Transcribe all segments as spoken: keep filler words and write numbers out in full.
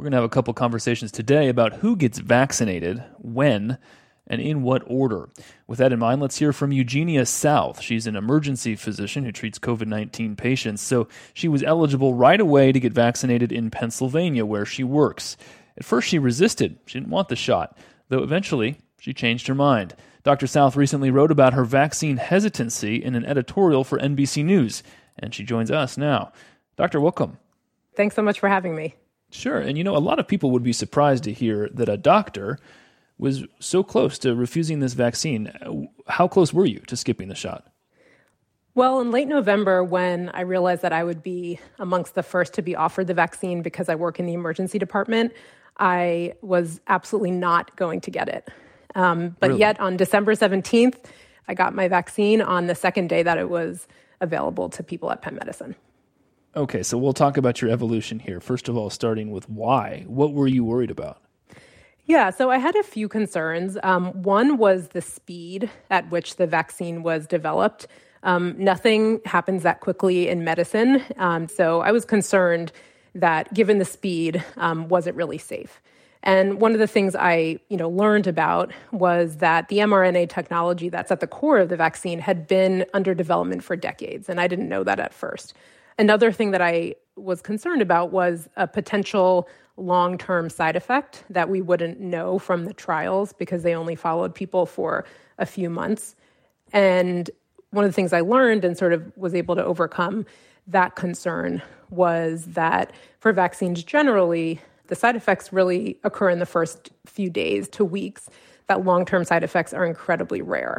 We're going to have a couple conversations today about who gets vaccinated, when, and in what order. With that in mind, let's hear from Eugenia South. She's an emergency physician who treats covid nineteen patients, so she was eligible right away to get vaccinated in Pennsylvania, where she works. At first, she resisted. She didn't want the shot, though eventually she changed her mind. Doctor South recently wrote about her vaccine hesitancy in an editorial for N B C News, and she joins us now. Doctor, welcome. Thanks so much for having me. Sure. And you know, a lot of people would be surprised to hear that a doctor was so close to refusing this vaccine. How close were you to skipping the shot? Well, in late November, when I realized that I would be amongst the first to be offered the vaccine because I work in the emergency department, I was absolutely not going to get it. Um, but Really? Yet on December seventeenth, I got my vaccine on the second day that it was available to people at Penn Medicine. Okay, so we'll talk about your evolution here. First of all, starting with why. What were you worried about? Yeah, so I had a few concerns. Um, one was the speed at which the vaccine was developed. Um, nothing happens that quickly in medicine. Um, so I was concerned that given the speed, um, was it really safe? And one of the things I, you know, learned about was that the mRNA technology that's at the core of the vaccine had been under development for decades, and I didn't know that at first. Another thing that I was concerned about was a potential long-term side effect that we wouldn't know from the trials because they only followed people for a few months. And one of the things I learned and sort of was able to overcome that concern was that for vaccines generally, the side effects really occur in the first few days to weeks, that long-term side effects are incredibly rare.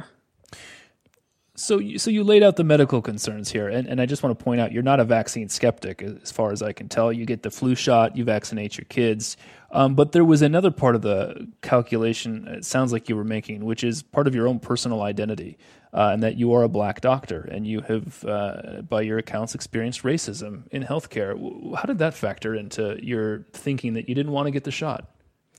So you, so you laid out the medical concerns here, and, and I just want to point out you're not a vaccine skeptic as far as I can tell. You get the flu shot, you vaccinate your kids. Um, but there was another part of the calculation, it sounds like you were making, which is part of your own personal identity, uh, and that you are a black doctor, and you have, uh, by your accounts, experienced racism in healthcare. How did that factor into your thinking that you didn't want to get the shot?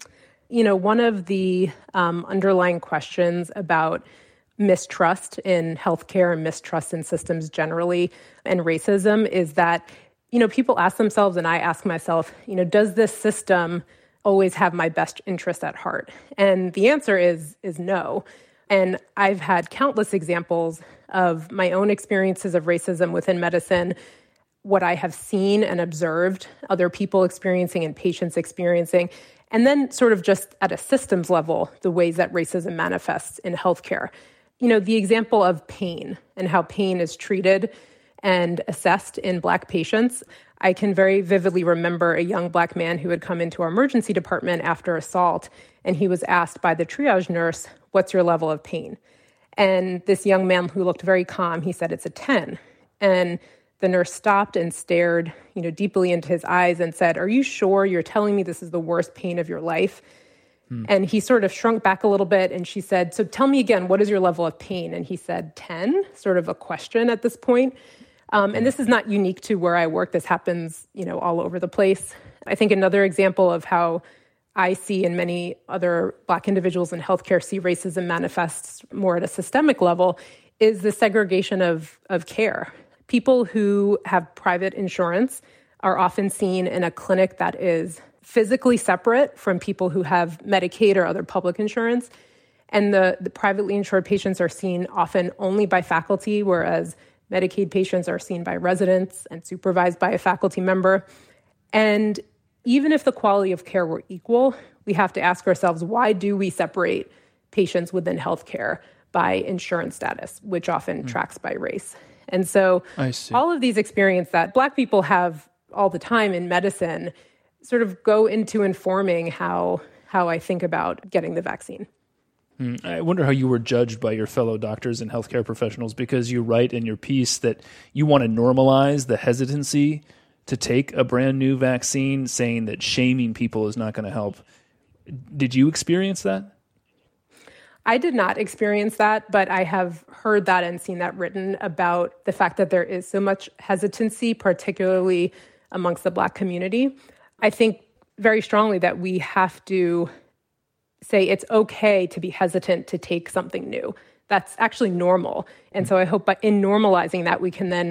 You know, one of the um, underlying questions about mistrust in healthcare and mistrust in systems generally and racism is that, you know, people ask themselves, and I ask myself, you know, does this system always have my best interest at heart? And the answer is is no. And I've had countless examples of my own experiences of racism within medicine, what I have seen and observed other people experiencing and patients experiencing, and then sort of just at a systems level, the ways that racism manifests in healthcare. You know, the example of pain and how pain is treated and assessed in Black patients. I can very vividly remember a young Black man who had come into our emergency department after assault, and he was asked by the triage nurse, "What's your level of pain?" And this young man who looked very calm, he said, "It's a ten." And the nurse stopped and stared, you know, deeply into his eyes and said, "Are you sure you're telling me this is the worst pain of your life?" Hmm. And he sort of shrunk back a little bit, and she said, "So tell me again, what is your level of pain?" And he said, ten, sort of a question at this point. Um, and this is not unique to where I work. This happens, you know, all over the place. I think another example of how I see and many other Black individuals in healthcare see racism manifests more at a systemic level is the segregation of, of care. People who have private insurance are often seen in a clinic that is physically separate from people who have Medicaid or other public insurance. And the, the privately insured patients are seen often only by faculty, whereas Medicaid patients are seen by residents and supervised by a faculty member. And even if the quality of care were equal, we have to ask ourselves, why do we separate patients within healthcare by insurance status, which often mm. tracks by race? And so all of these experiences that Black people have all the time in medicine sort of go into informing how how I think about getting the vaccine. Mm, I wonder how you were judged by your fellow doctors and healthcare professionals, because you write in your piece that you want to normalize the hesitancy to take a brand new vaccine, saying that shaming people is not going to help. Did you experience that? I did not experience that, but I have heard that and seen that written about the fact that there is so much hesitancy, particularly amongst the Black community. I think very strongly that we have to say it's okay to be hesitant to take something new. That's actually normal. And so I hope by in normalizing that, we can then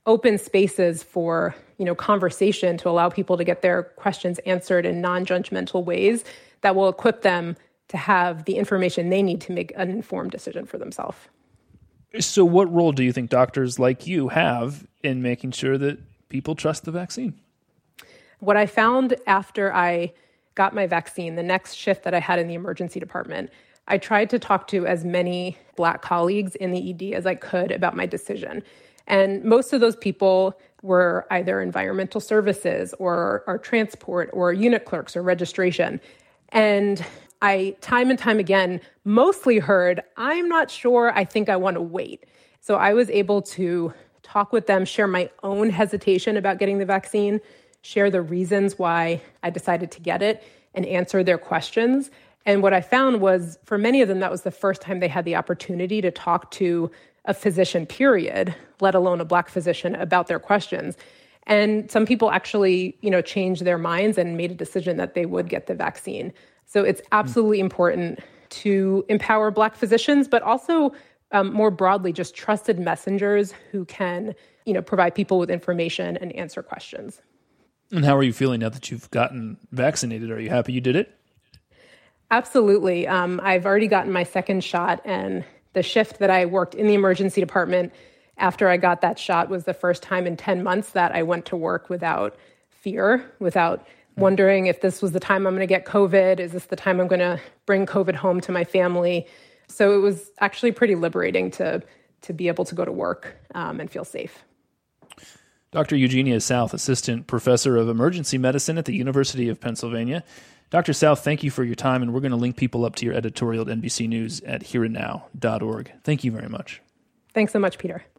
open spaces for, you know, conversation to allow people to get their questions answered in non-judgmental ways that will equip them to have the information they need to make an informed decision for themselves. So what role do you think doctors like you have in making sure that people trust the vaccine? What I found after I got my vaccine, the next shift that I had in the emergency department, I tried to talk to as many Black colleagues in the E D as I could about my decision. And most of those people were either environmental services or, or transport or unit clerks or registration. And I, time and time again, mostly heard, I'm not sure, I think I want to wait. So I was able to talk with them, share my own hesitation about getting the vaccine, share the reasons why I decided to get it, and answer their questions. And what I found was, for many of them, that was the first time they had the opportunity to talk to a physician, period, let alone a Black physician, about their questions. And some people actually, you know, changed their minds and made a decision that they would get the vaccine. So it's absolutely important to empower Black physicians, but also um, more broadly, just trusted messengers who can, you know, provide people with information and answer questions. And how are you feeling now that you've gotten vaccinated? Are you happy you did it? Absolutely. Um, I've already gotten my second shot, and the shift that I worked in the emergency department after I got that shot was the first time in ten months that I went to work without fear, without wondering if this was the time I'm going to get COVID. Is this the time I'm going to bring COVID home to my family? So it was actually pretty liberating to to be able to go to work um, and feel safe. Doctor Eugenia South, Assistant Professor of Emergency Medicine at the University of Pennsylvania. Doctor South, thank you for your time, and we're going to link people up to your editorial at N B C News at here and now dot org. Thank you very much. Thanks so much, Peter.